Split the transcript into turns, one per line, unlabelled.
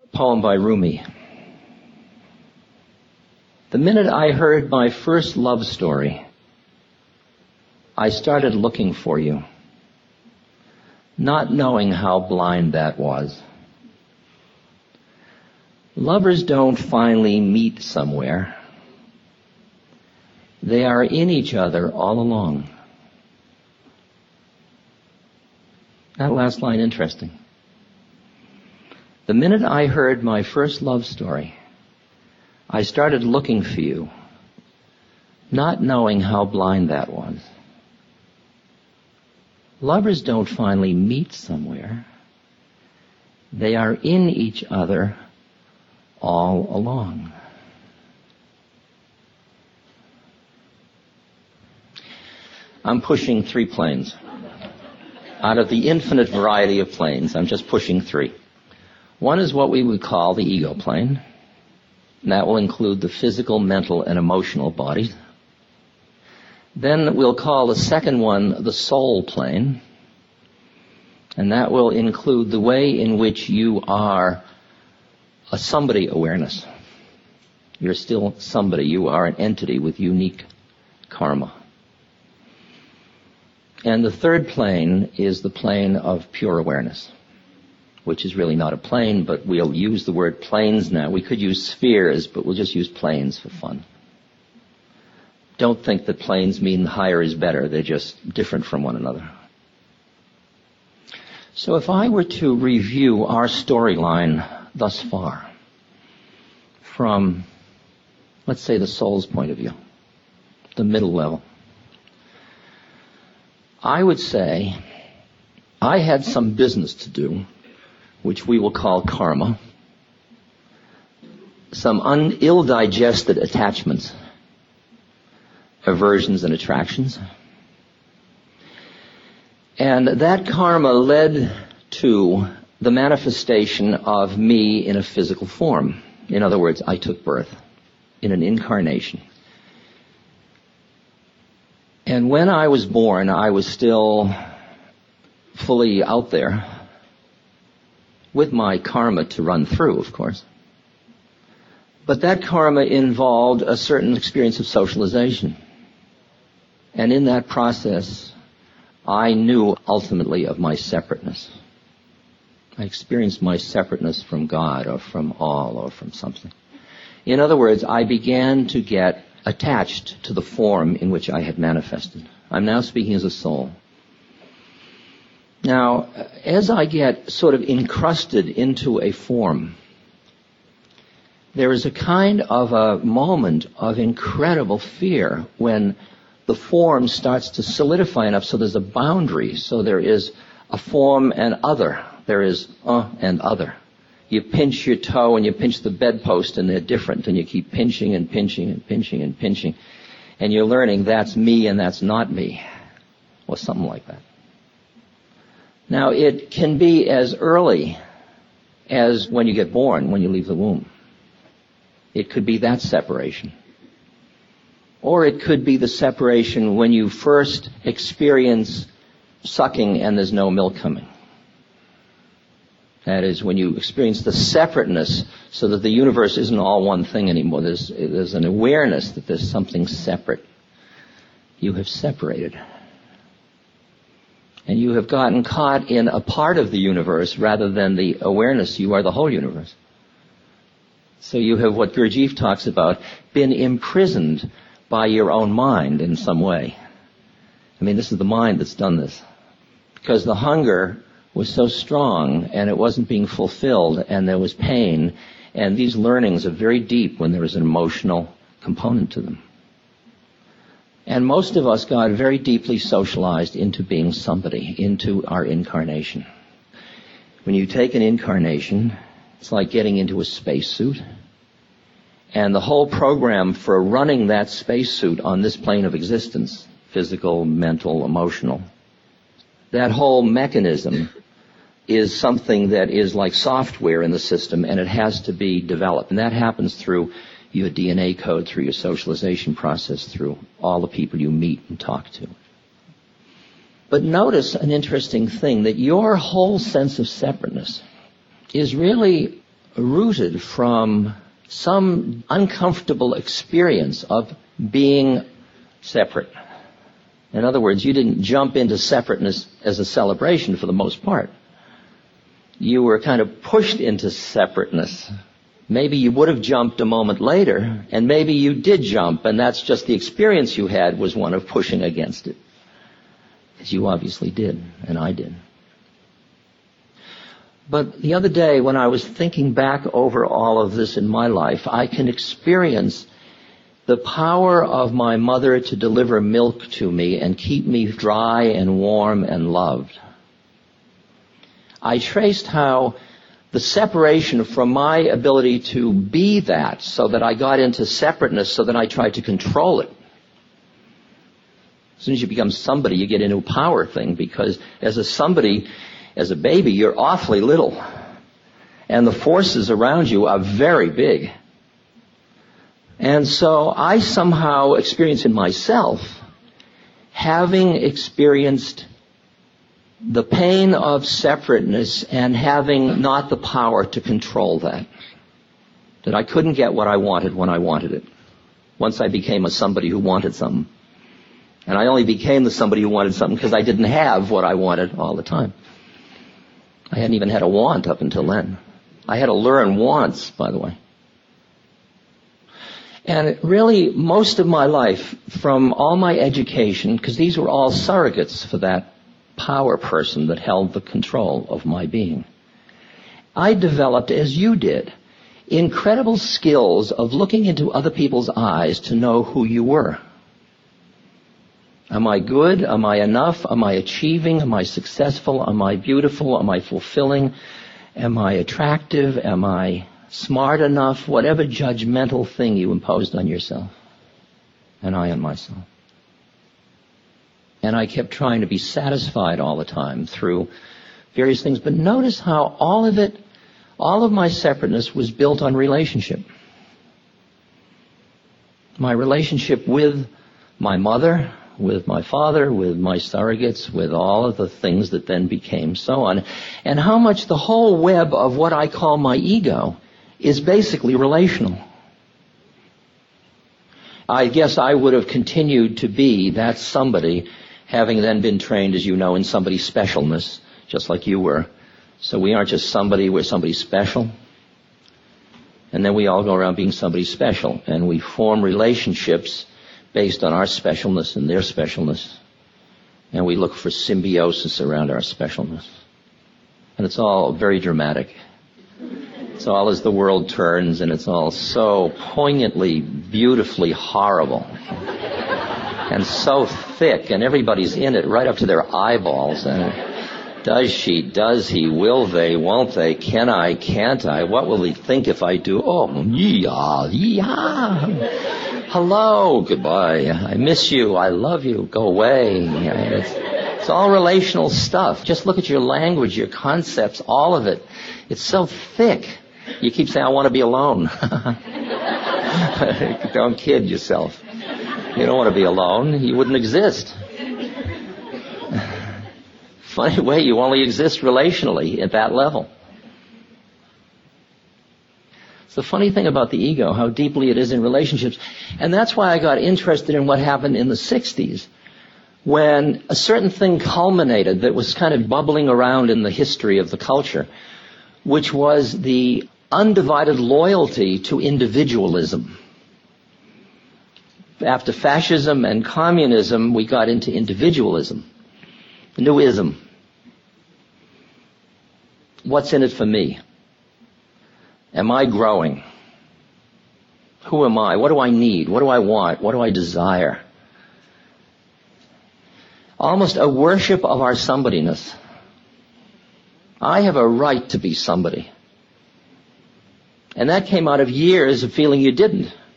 Poem by Rumi. The minute I heard my first love story, I started looking for you, not knowing how blind that was. Lovers don't finally meet somewhere. They are in each other all along. That last line, interesting. The minute I heard my first love story, I started looking for you, not knowing how blind that was. Lovers don't finally meet somewhere. They are in each other all along. I'm pushing 3 planes. Out of the infinite variety of planes, I'm just pushing 3. One is what we would call the ego plane. And that will include the physical, mental, and emotional bodies. Then we'll call the second one the soul plane. And that will include the way in which you are a somebody awareness. You're still somebody. You are an entity with unique karma. And the third plane is the plane of pure awareness, which is really not a plane, but we'll use the word planes now. We could use spheres, but we'll just use planes for fun. Don't think that planes mean higher is better. They're just different from one another. So if I were to review our storyline thus far from, let's say, the soul's point of view, the middle level, I would say I had some business to do, which we will call karma, some ill-digested attachments, aversions and attractions. And that karma led to the manifestation of me in a physical form. In other words, I took birth in an incarnation. And when I was born, I was still fully out there with my karma to run through, of course. But that karma involved a certain experience of socialization. And in that process, I knew ultimately of my separateness. I experienced my separateness from God or from all or from something. In other words, I began to get attached to the form in which I had manifested. I'm now speaking as a soul. Now, as I get sort of encrusted into a form, there is a kind of a moment of incredible fear when the form starts to solidify enough so there's a boundary, so there is a form and other. There is and other. You pinch your toe and you pinch the bedpost and they're different, and you keep pinching and pinching and pinching and pinching, and you're learning that's me and that's not me, or something like that. Now, it can be as early as when you get born, when you leave the womb. It could be that separation. Or it could be the separation when you first experience sucking and there's no milk coming. That is, when you experience the separateness so that the universe isn't all one thing anymore. There's an awareness that there's something separate. You have separated. And you have gotten caught in a part of the universe rather than the awareness you are the whole universe. So you have, what Gurdjieff talks about, been imprisoned by your own mind in some way. I mean, this is the mind that's done this. Because the hunger was so strong and it wasn't being fulfilled and there was pain, and these learnings are very deep when there is an emotional component to them. And most of us got very deeply socialized into being somebody, into our incarnation. When you take an incarnation, it's like getting into a spacesuit. And the whole program for running that spacesuit on this plane of existence, physical, mental, emotional, that whole mechanism is something that is like software in the system, and it has to be developed. And that happens through your DNA code, through your socialization process, through all the people you meet and talk to. But notice an interesting thing, that your whole sense of separateness is really rooted from some uncomfortable experience of being separate. In other words, you didn't jump into separateness as a celebration for the most part. You were kind of pushed into separateness. Maybe you would have jumped a moment later, and maybe you did jump, and that's just the experience you had was one of pushing against it. As you obviously did, and I did. But the other day, when I was thinking back over all of this in my life, I can experience the power of my mother to deliver milk to me and keep me dry and warm and loved. I traced how the separation from my ability to be that, so that I got into separateness, so that I tried to control it. As soon as you become somebody, you get into a power thing, because as a baby, you're awfully little. And the forces around you are very big. And so I somehow experience in myself, having experienced the pain of separateness and having not the power to control that I couldn't get what I wanted when I wanted it. Once I became a somebody who wanted something. And I only became the somebody who wanted something because I didn't have what I wanted all the time. I hadn't even had a want up until then. I had to learn wants, by the way. And really, most of my life, from all my education, because these were all surrogates for that power person that held the control of my being, I developed, as you did, incredible skills of looking into other people's eyes to know who you were. Am I good? Am I enough? Am I achieving? Am I successful? Am I beautiful? Am I fulfilling? Am I attractive? Am I smart enough? Whatever judgmental thing you imposed on yourself. And I on myself. And I kept trying to be satisfied all the time through various things. But notice how all of my separateness was built on relationship. My relationship with my mother, with my father, with my surrogates, with all of the things that then became so on. And how much the whole web of what I call my ego is basically relational. I guess I would have continued to be that somebody, having then been trained, as you know, in somebody's specialness, just like you were. So we aren't just somebody, we're somebody special. And then we all go around being somebody special. And we form relationships based on our specialness and their specialness. And we look for symbiosis around our specialness. And it's all very dramatic. It's all as the world turns, and it's all so poignantly, beautifully horrible. And so thick, and everybody's in it right up to their eyeballs. And does she, does he, will they, won't they, can I, can't I, what will he think if I do? Oh, yeah. Hello, goodbye, I miss you, I love you, go away. It's all relational stuff. Just look at your language, your concepts, all of it. It's so thick. You keep saying, I want to be alone. Don't kid yourself. You don't want to be alone. You wouldn't exist. Funny way, you only exist relationally at that level. It's the funny thing about the ego, how deeply it is in relationships. And that's why I got interested in what happened in the 60s, when a certain thing culminated that was kind of bubbling around in the history of the culture, which was the undivided loyalty to individualism. After fascism and communism, we got into individualism, the new ism. What's in it for me? Am I growing? Who am I? What do I need? What do I want? What do I desire? Almost a worship of our somebodyness. I have a right to be somebody. And that came out of years of feeling you didn't.